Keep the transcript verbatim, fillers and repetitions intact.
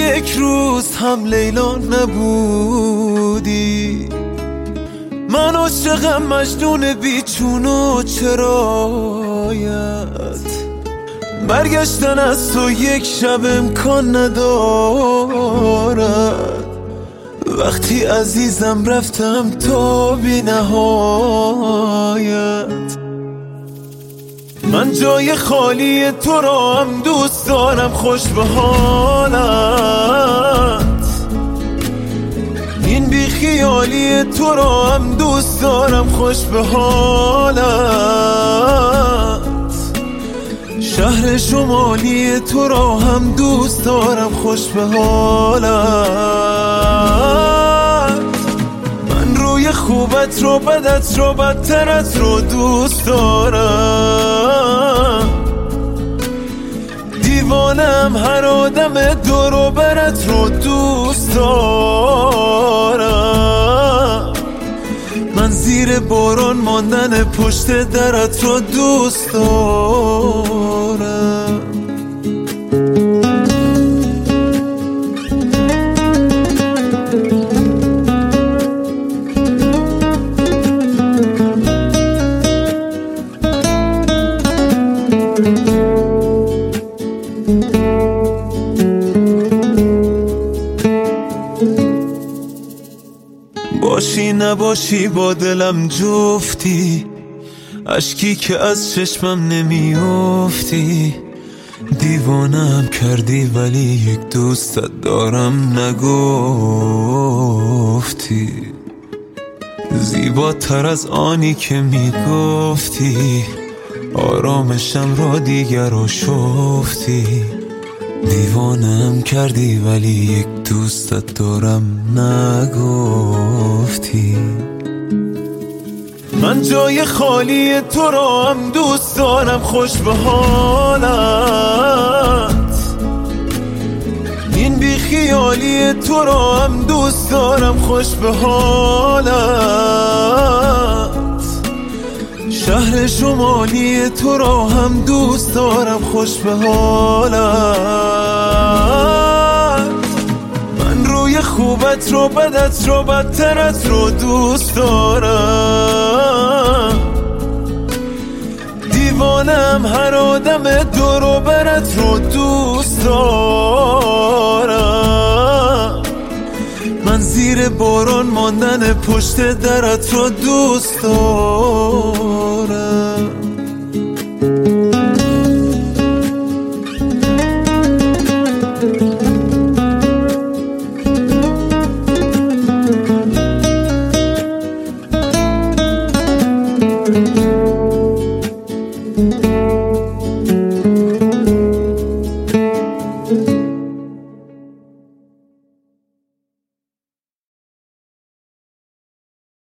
یک روز هم لیلا نبودی. من عاشقم مجنون بیچون و چرایت. برگشتن از تو یک شب امکان ندارد. وقتی عزیزم رفتم تا بی نهایت. من جای خالی تو را هم دوست دارم، خوش به حالت. این بی خیالی تو را هم دوست دارم، خوش به حالت. شهر شمالی تو را هم دوست دارم، خوش به حالت. من روی خوبت رو بدت رو بدترت رو دوست دارم. دیوانم هر آدم دور و برت رو دوست دارم. من زیر باران ماندن پشت درت رو دوست دارم. باشی نباشی با دلم جفتی، اشکی که از چشمم نمیافتی. دیوانم کردی ولی یک دوستت دارم نگفتی. زیباتر از آنی که میگفتی، آرامشم را دیگر آشفتی. دیوانم کردی ولی یک دوستت دارم نگفتی. من جای خالی تو را هم دوست دارم، خوش به حالت. این بی خیالی تو را هم دوست دارم، خوش به حالت. شهر شمالی تو را هم دوست دارم، خوش به حالت. من روی خوبت رو بدت رو بدترت رو دوست دارم. دیوانم هر آدم دور و برت رو دوست دارم. من زیر باران ماندن پشت درت رو دوست دارم. thank you